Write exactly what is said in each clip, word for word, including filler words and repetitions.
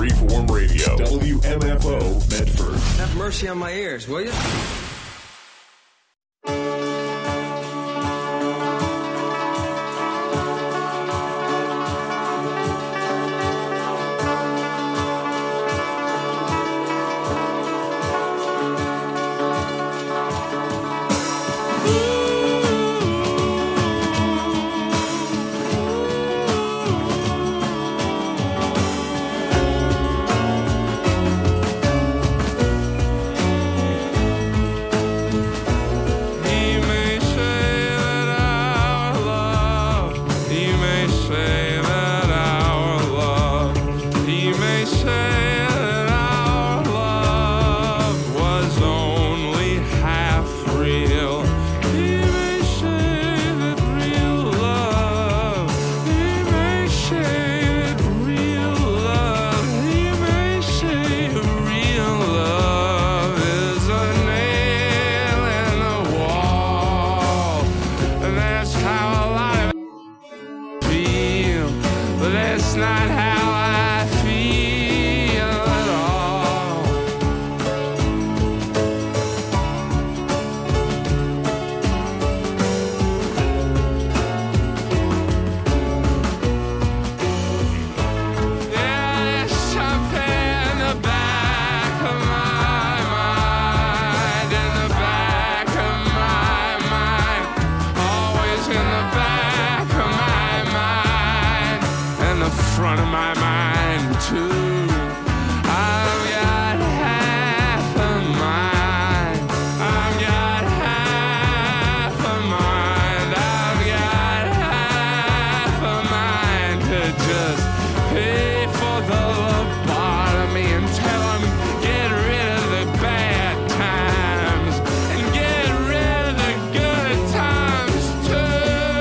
Freeform Radio, W M F O, Medford. Have mercy on my ears, will you?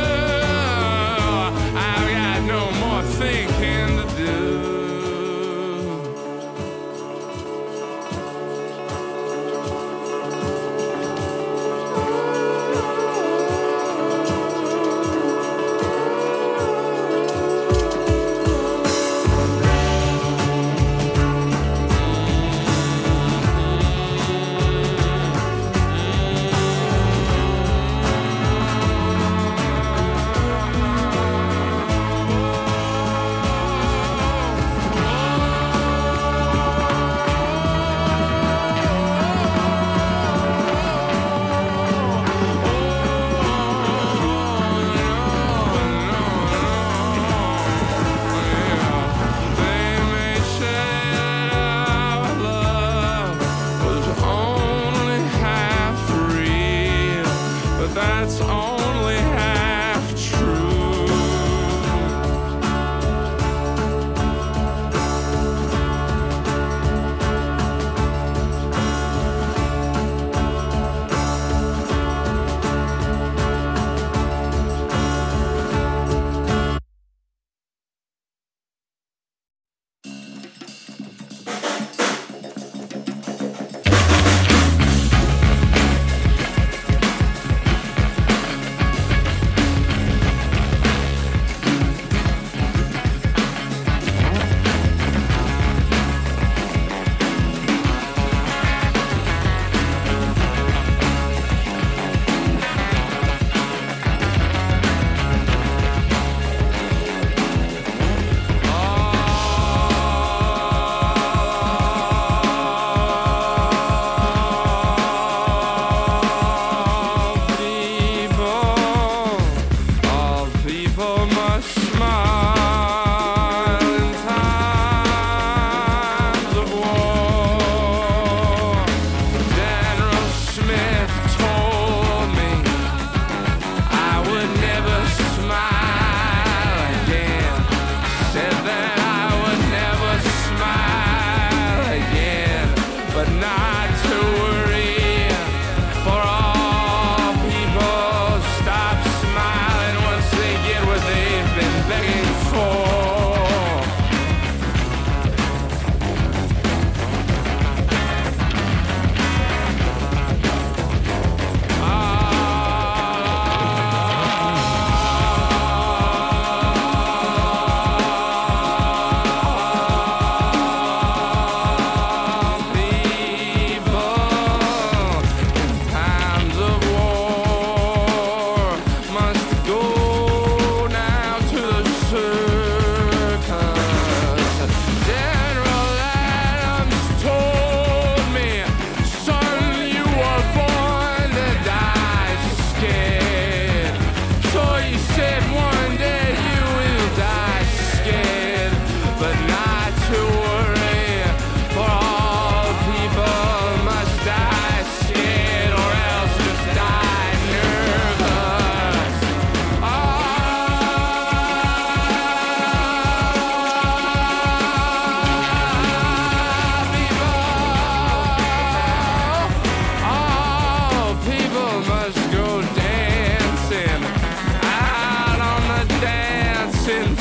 Thinking to do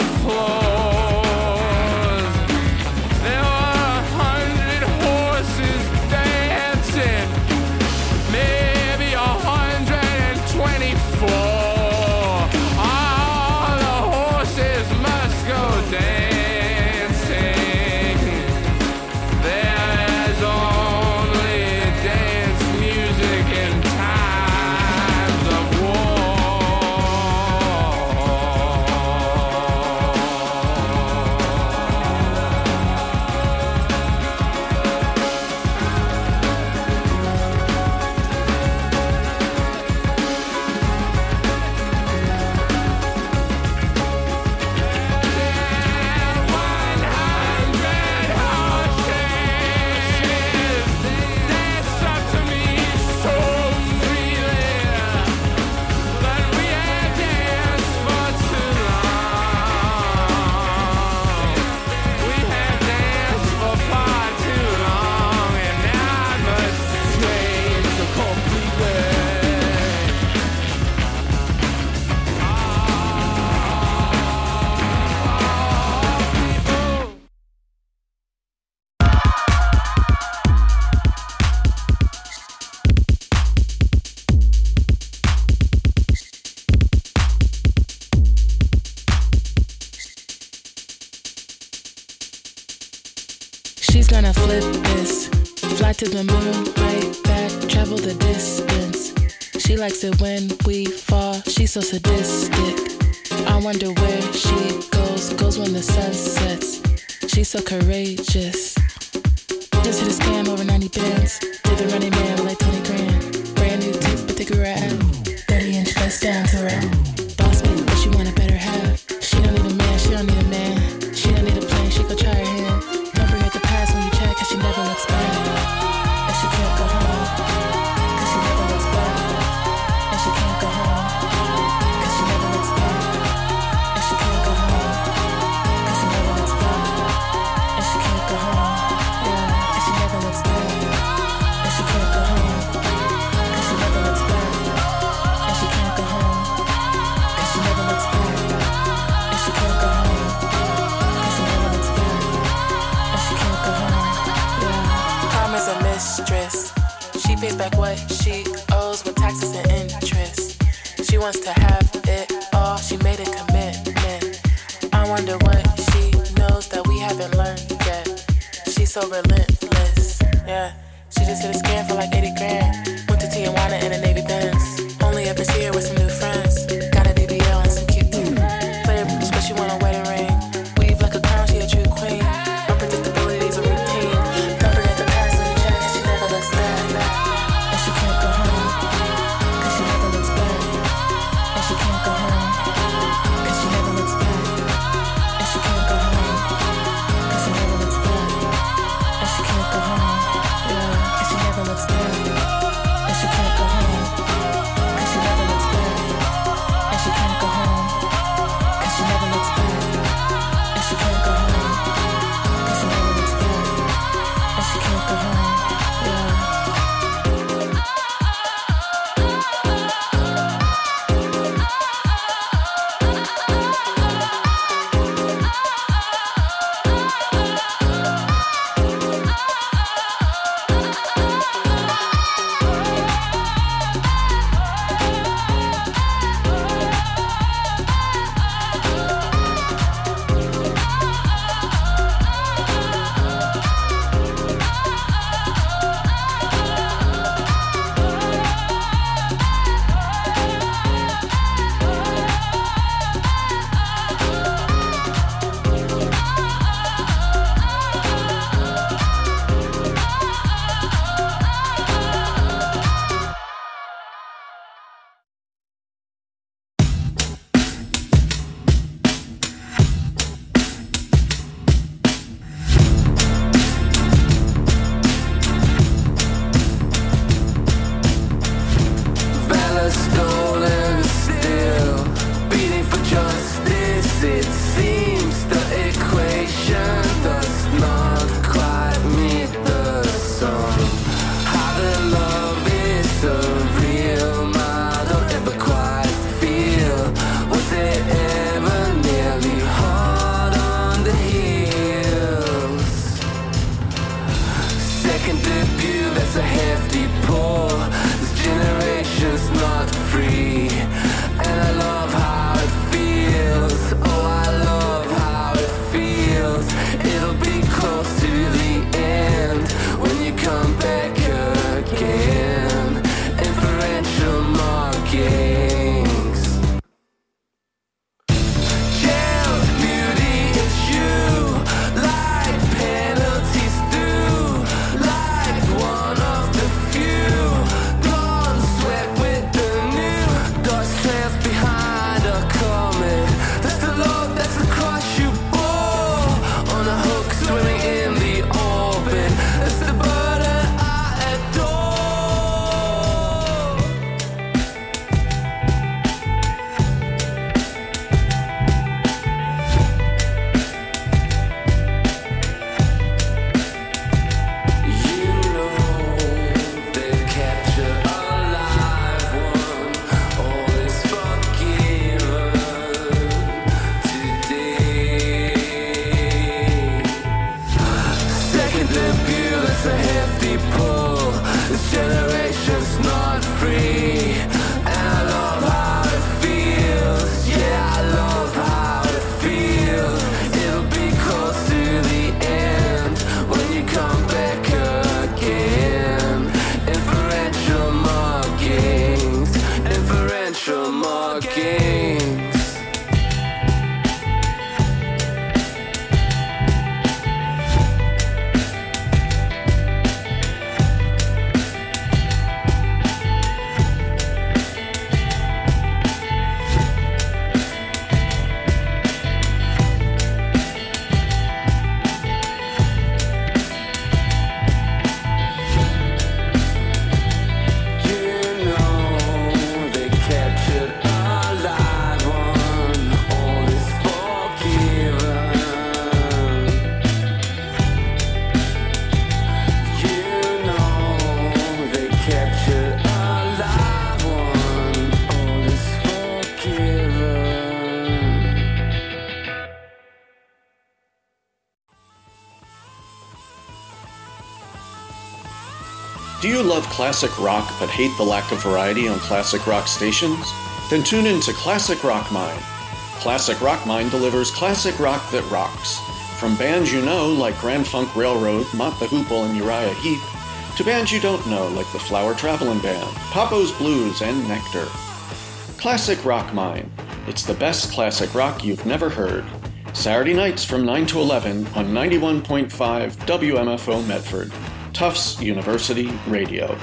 floors. There were a hundred horses dancing, maybe a hundred and twenty-four. All the horses must go dancing. There's only dance music in times of She's gonna flip this, fly to the moon, right back, travel the distance. She likes it when we fall, she's so sadistic. I wonder where she goes, goes when the sun sets. She's so courageous. Just hit a scam over ninety bands. Did the running man with like twenty grand. Brand new teeth, but they grew her out. thirty inch bust down to her. Boss me, but she want a better half. She don't need a man, she don't need a man. She don't need a plane, she go try her hand. Don't bring up the past when you check, cause she never looks back. And she can't go home, cause she never looks back. And she can't go home, cause she never looks back. And she can't go home, cause she never looks back. And she can't go home, yeah. And she never looks back. And she can't go home, cause she never looks back. And she can't go home, cause she never looks back. And she can't go home, cause she never looks back. And she can't go home, yeah. Prom is a mistress. She pays back what she owes with taxes and interest. She wants to have it all, she made a commitment. I wonder what she knows that we haven't learned yet. She's so relentless, yeah. She just hit a scam for like eighty grand. Went to Tijuana in a Navy Benz. Only ever see her with some new friends. Got a D B L and some cute teeth. Player bitch, but she want a wedding ring. Weave like a crown, she a true queen. Unpredictability's a routine. Don't forget the past when you check, cause she never looks back. And she can't go home, cause she never looks back. And she can't go home, cause she never looks back. And she can't go home, cause she never looks back. And she can't go home, yeah. And she never looks back. And she can't go home, cause she never looks back. this generation's not free. And I love how it feels. Yeah, I love how it feels. It'll be close to the end when you come back again. Inferential markings, inferential markings. Do you love classic rock but hate the lack of variety on classic rock stations? Then tune in to Classic Rock Mine. Classic Rock Mine delivers classic rock that rocks. From bands you know like Grand Funk Railroad, Mott the Hoople, and Uriah Heep, to bands you don't know like the Flower Travelin' Band, Papo's Blues, and Nectar. Classic Rock Mine. It's the best classic rock you've never heard. Saturday nights from nine to eleven on ninety-one point five W M F O Medford. Tufts University Radio.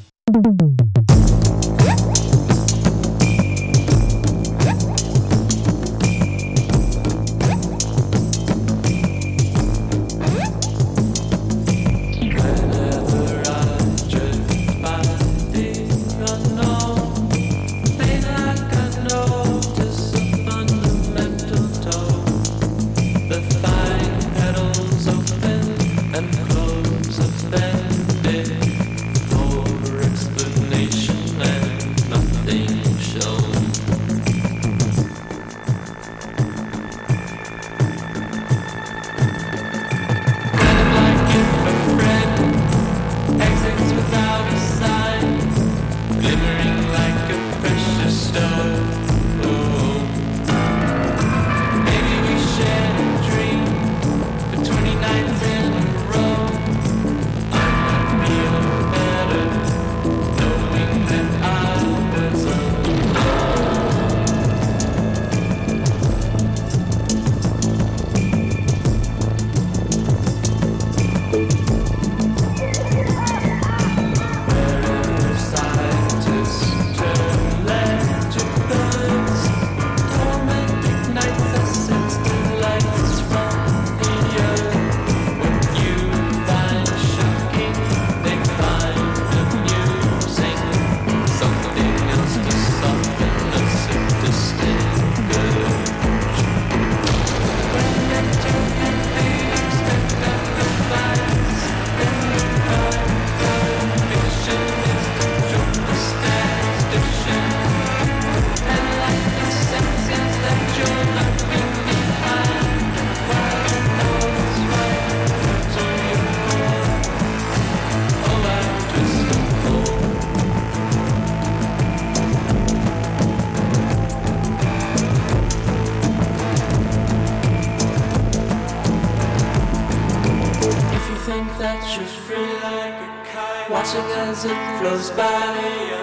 Watching as it flows by,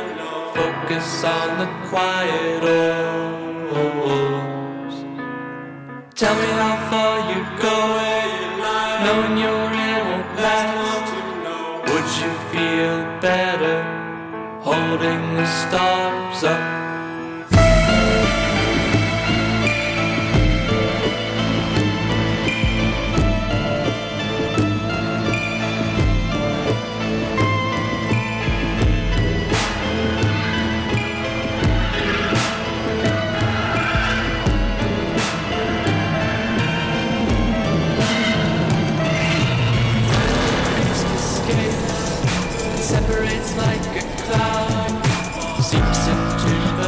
focus on the quiet holes. Tell me how far you go, knowing your end won't last. Would you feel better holding the stars up? Separates like a cloud, seeps into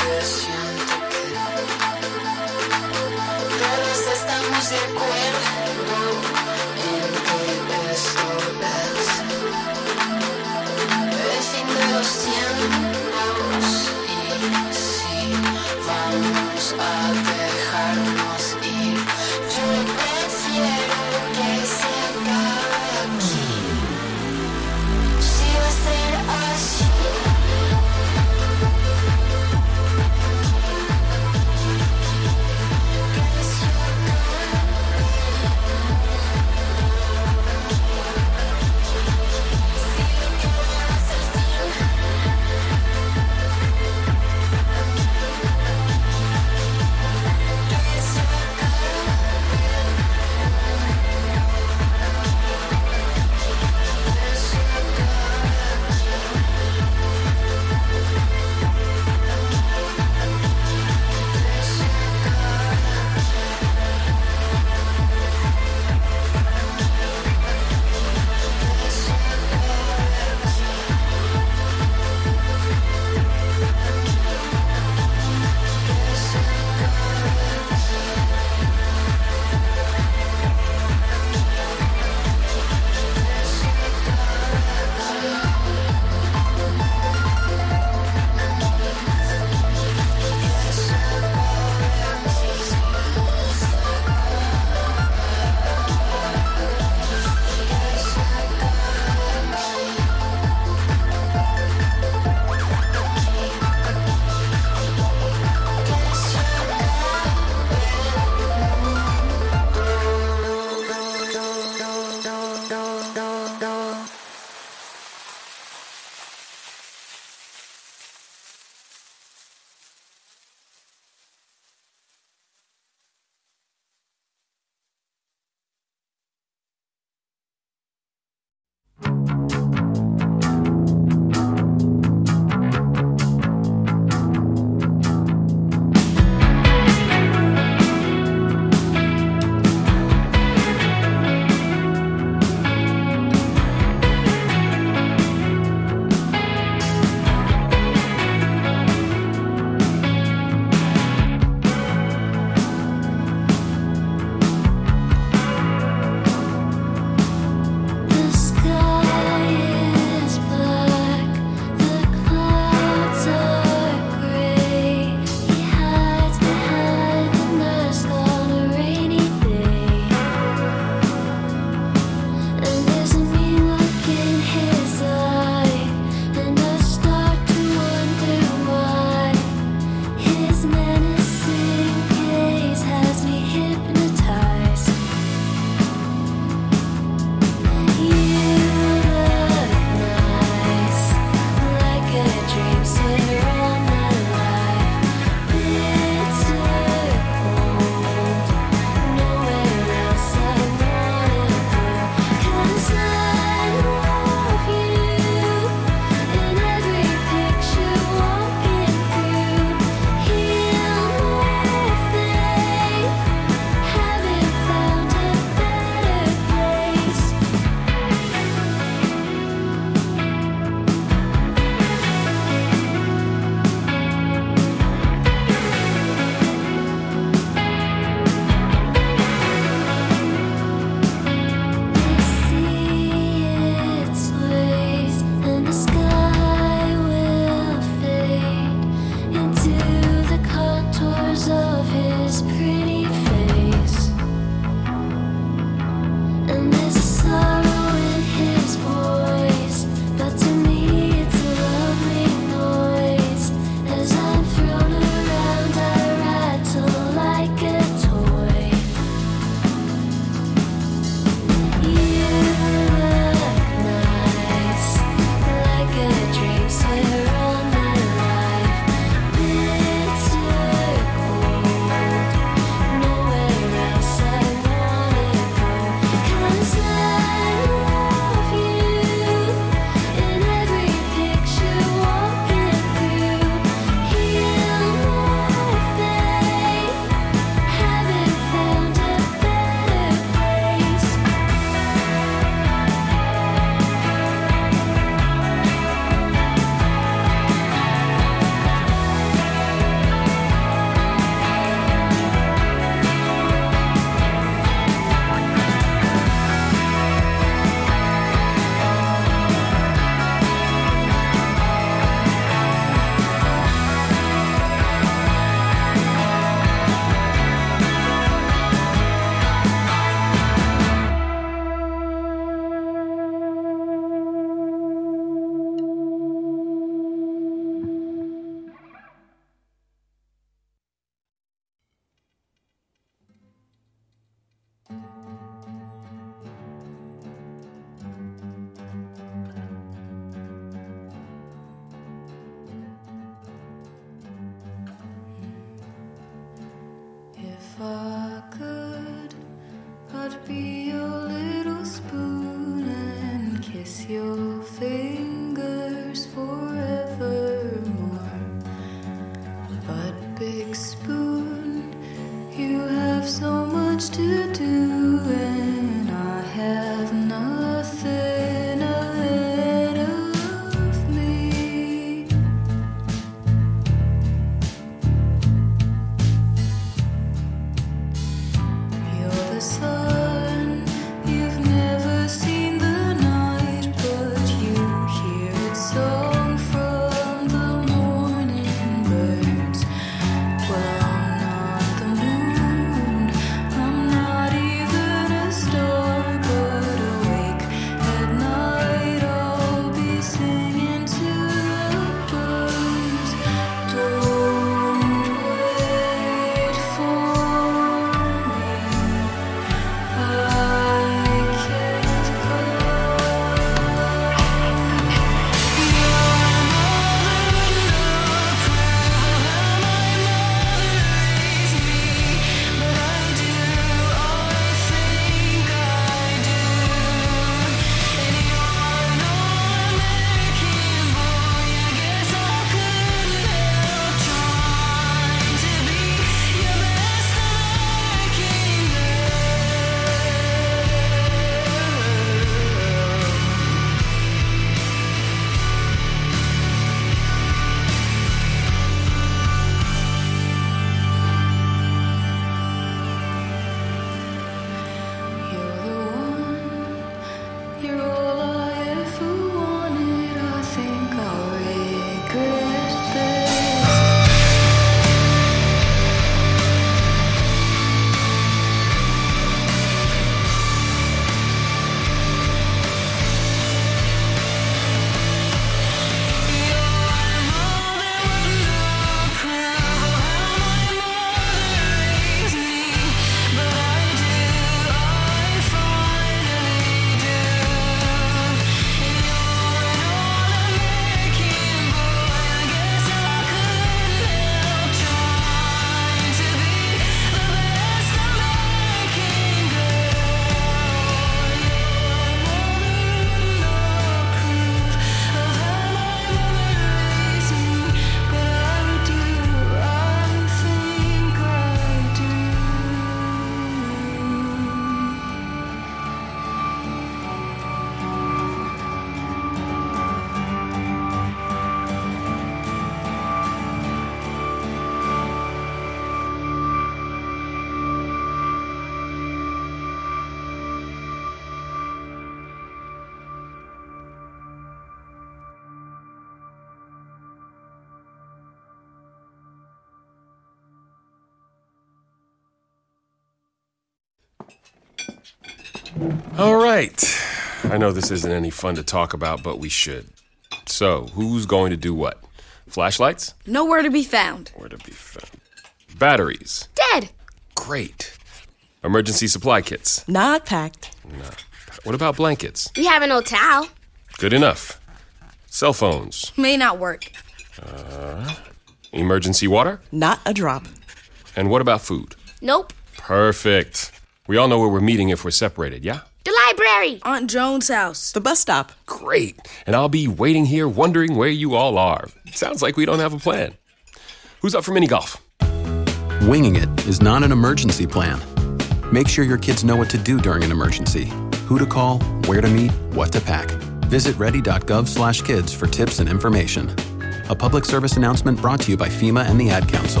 All right. I know this isn't any fun to talk about, but we should. So, who's going to do what? Flashlights? Nowhere to be found. Where to be found? Batteries? Dead. Great. Emergency supply kits? Not packed. No. What about blankets? We have an old towel. Good enough. Cell phones? May not work. Uh, emergency water? Not a drop. And what about food? Nope. Perfect. We all know where we're meeting if we're separated, yeah? The library. Aunt Joan's house. The bus stop. Great. And I'll be waiting here wondering where you all are. Sounds like we don't have a plan. Who's up for mini golf? Winging it is not an emergency plan. Make sure your kids know what to do during an emergency. Who to call, where to meet, what to pack. Visit ready.gov slash kids for tips and information. A public service announcement brought to you by FEMA and the Ad Council.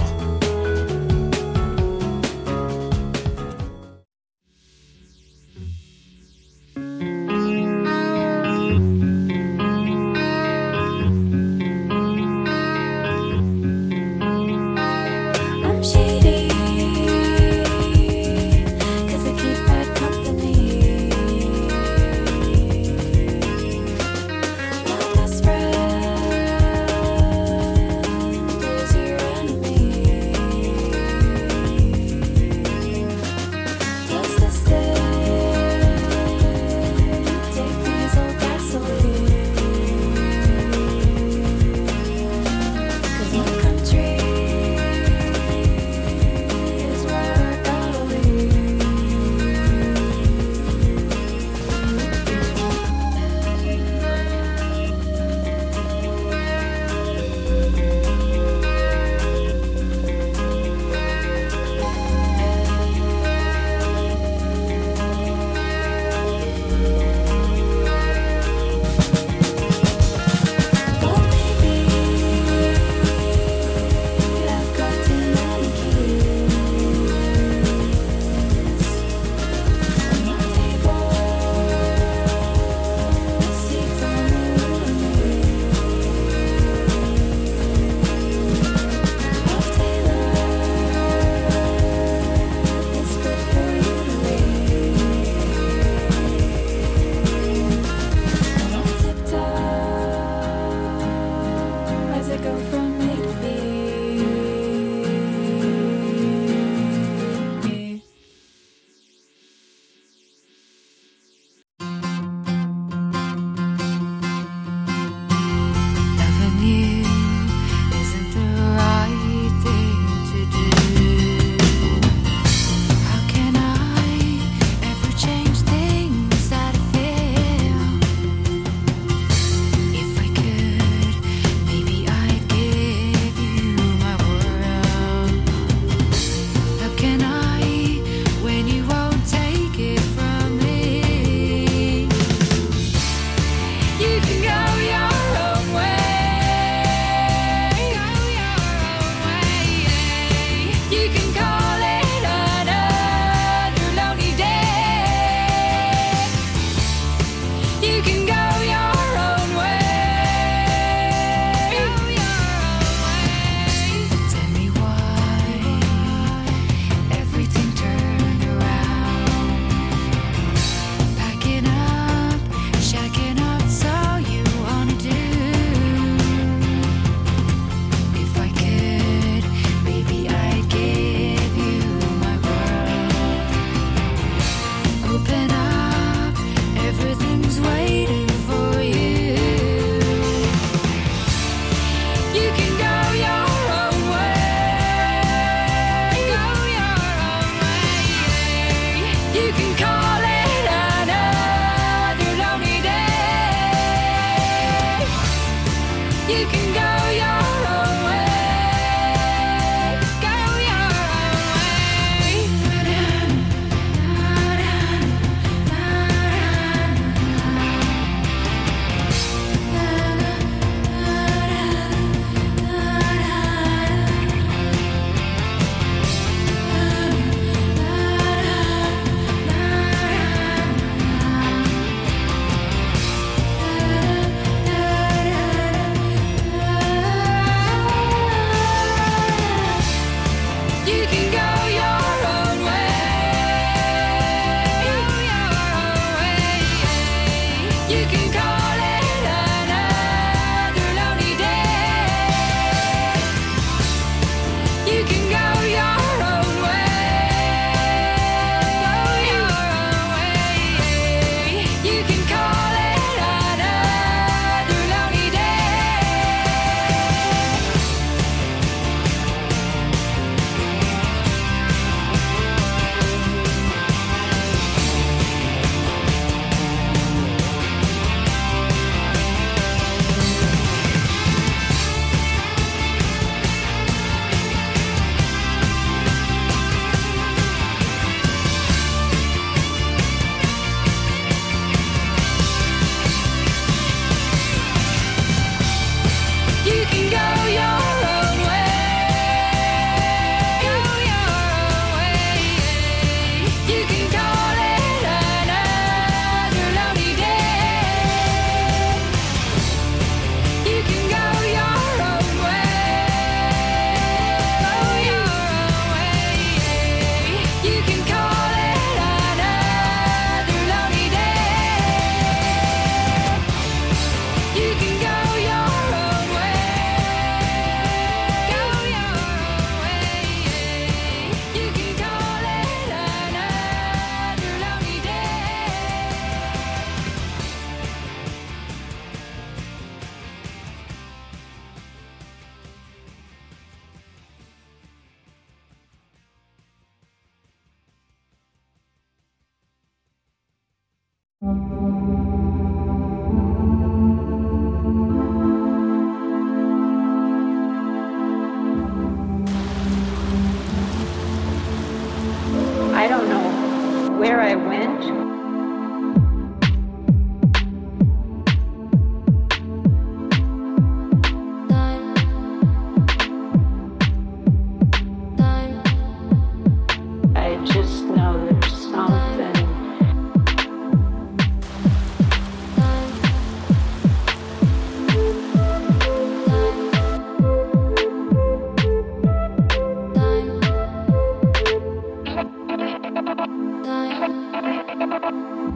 Best friend is your enemy.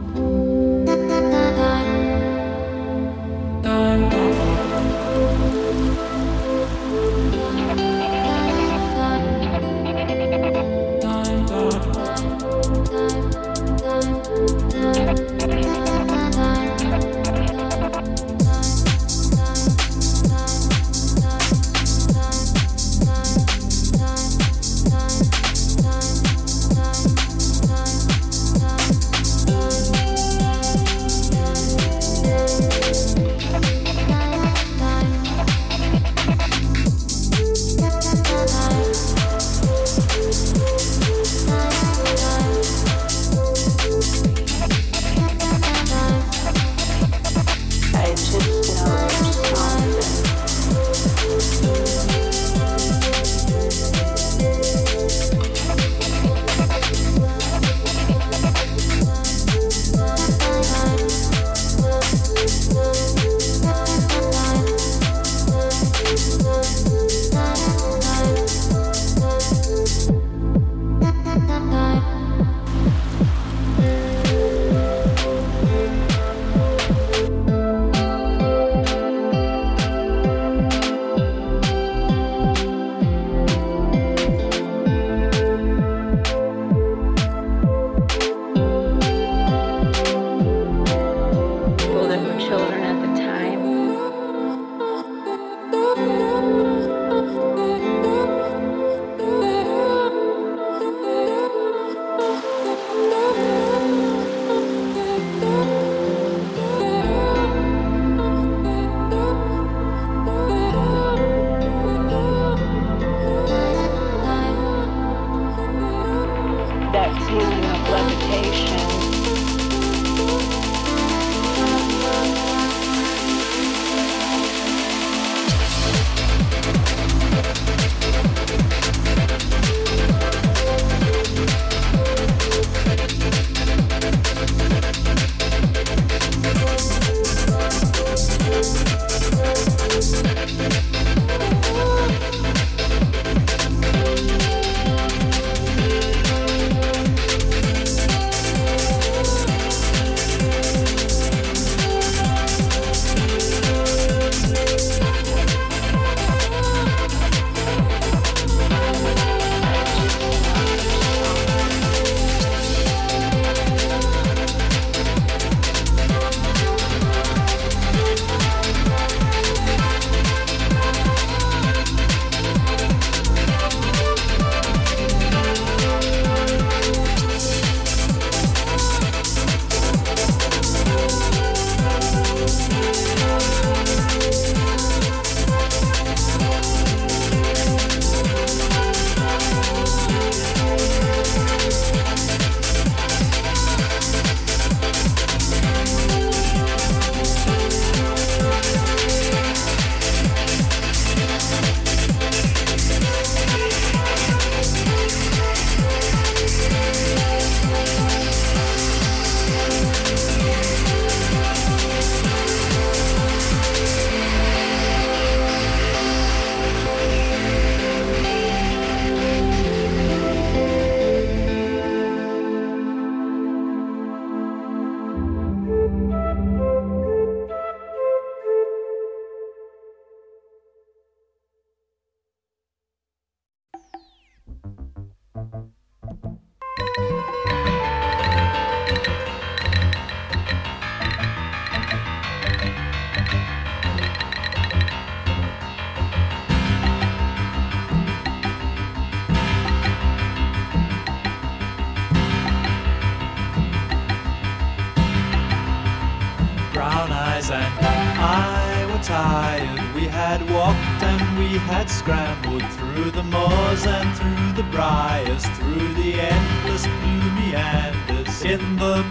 tired. We had walked and we had scrambled through the moors and through the briars, through the endless blue meanders in the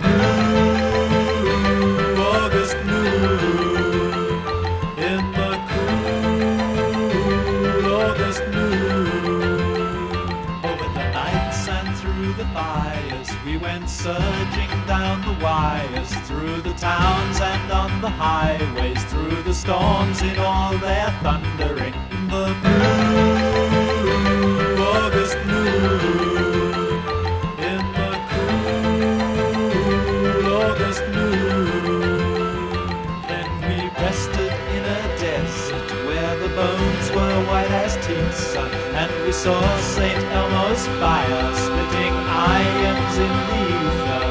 blue August moon, in the cool August moon. Over the nights and through the fires, we went surging down the wires, through the towns and on the highways, through the storms in all their thundering, in the blue August moon, in the cool August saw Saint Elmo's fire splitting irons in the ether.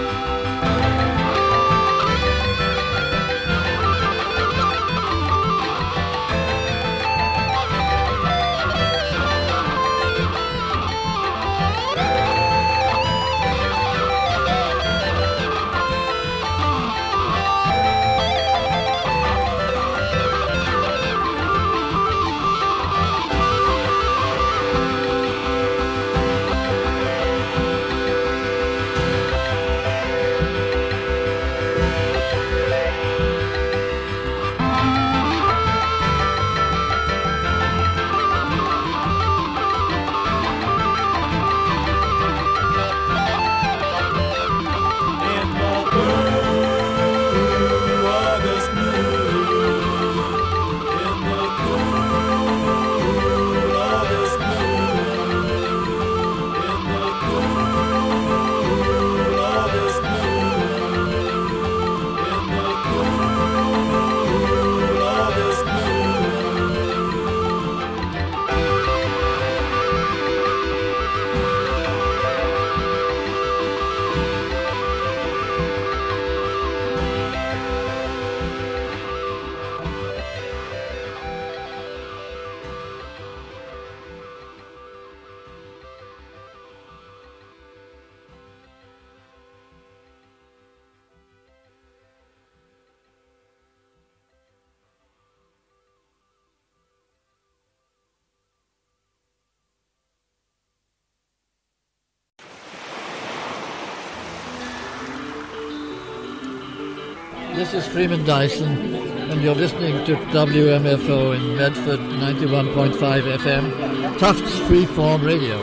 This is Freeman Dyson, and you're listening to W M F O in Medford, ninety-one point five F M, Tufts Freeform Radio.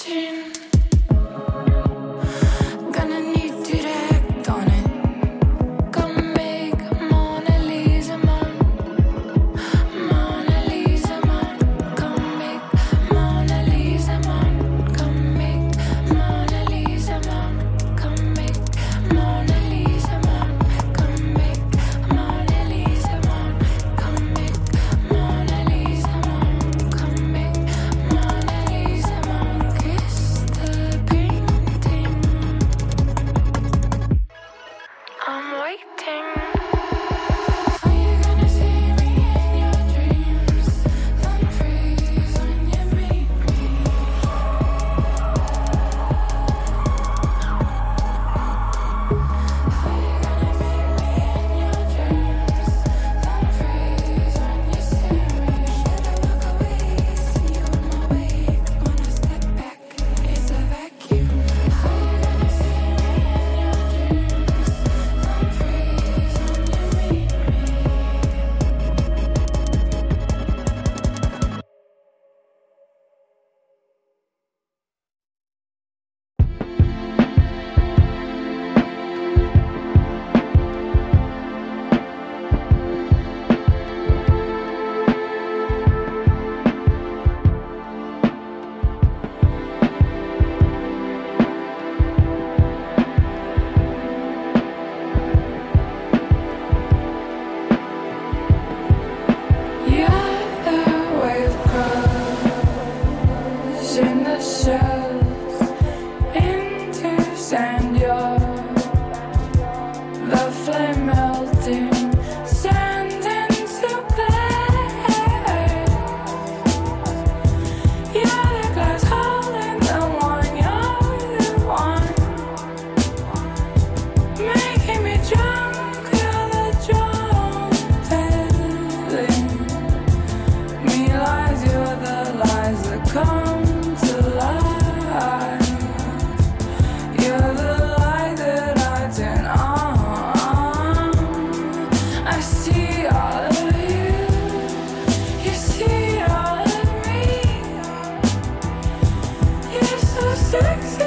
Sexy.